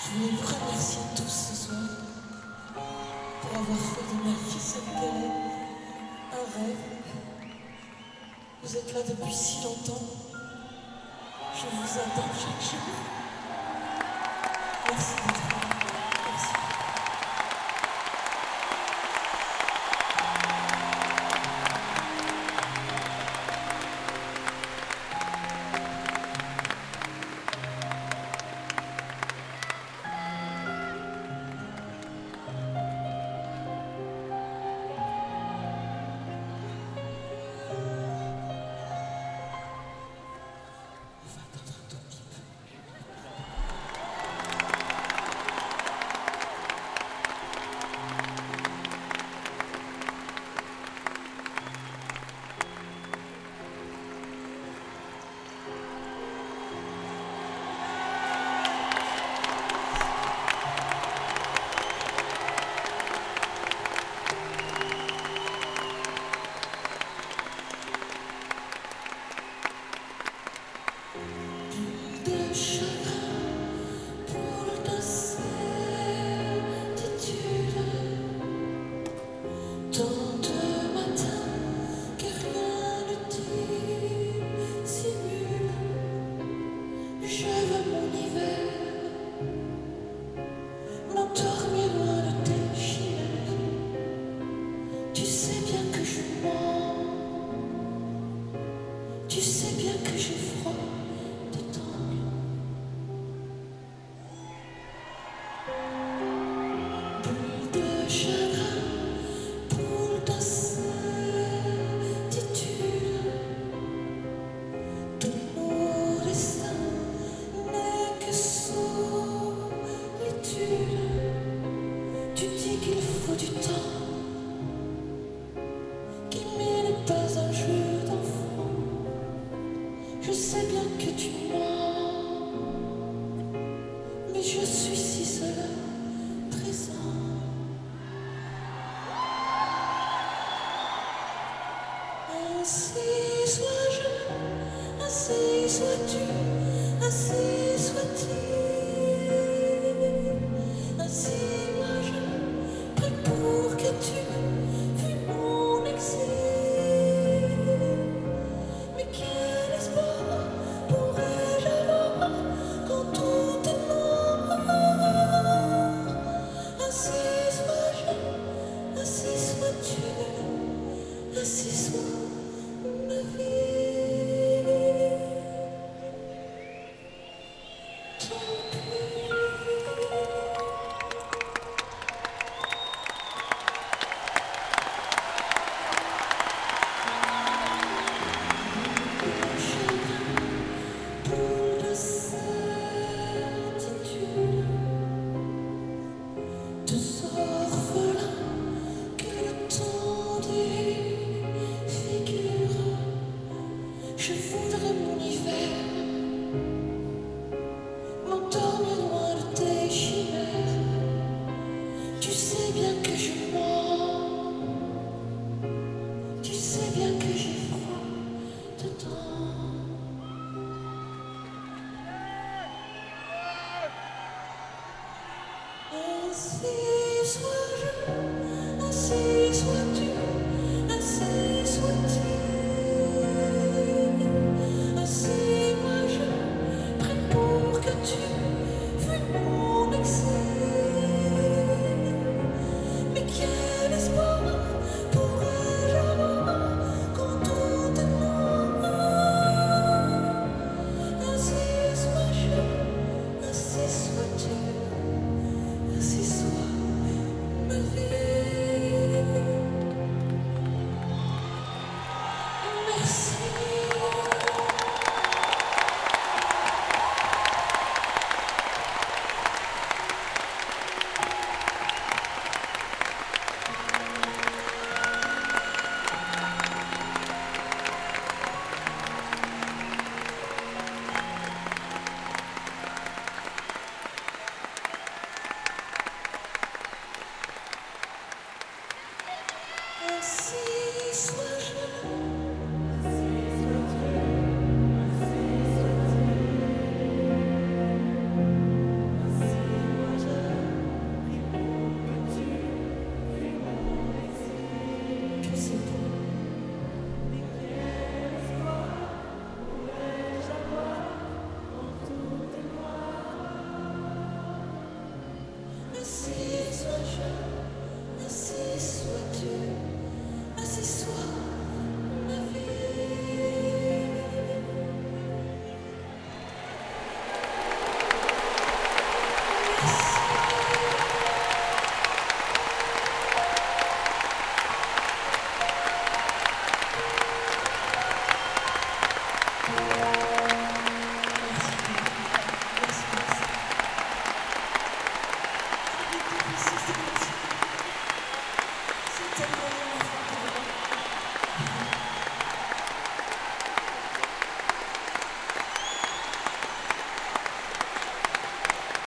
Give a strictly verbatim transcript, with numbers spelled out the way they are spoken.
Je voulais vous remercier tous ce soir pour avoir fait de ma vie ce qu'elle est, un rêve. Vous êtes là depuis si longtemps. Je vous attends chaque jour. Merci d'être là. Merci. Tu sais bien que j'ai froid dedans. Boule de chagrin, boule de certitude, tout mon destin n'est que solitude. Tu dis qu'il faut du temps, qu'il n'est pas un jeu d'enfant. Je sais bien que tu mens, mais je suis si seul à présent. Ainsi sois-je, ainsi sois-tu, ainsi soit-il. Ainsi moi-je prie pour que tu fuis mon exil. Mais quel espoir pourrais-je avoir quand tout est mort? Ainsi sois-je, ainsi sois-tu, ainsi soit ma vie. Merci.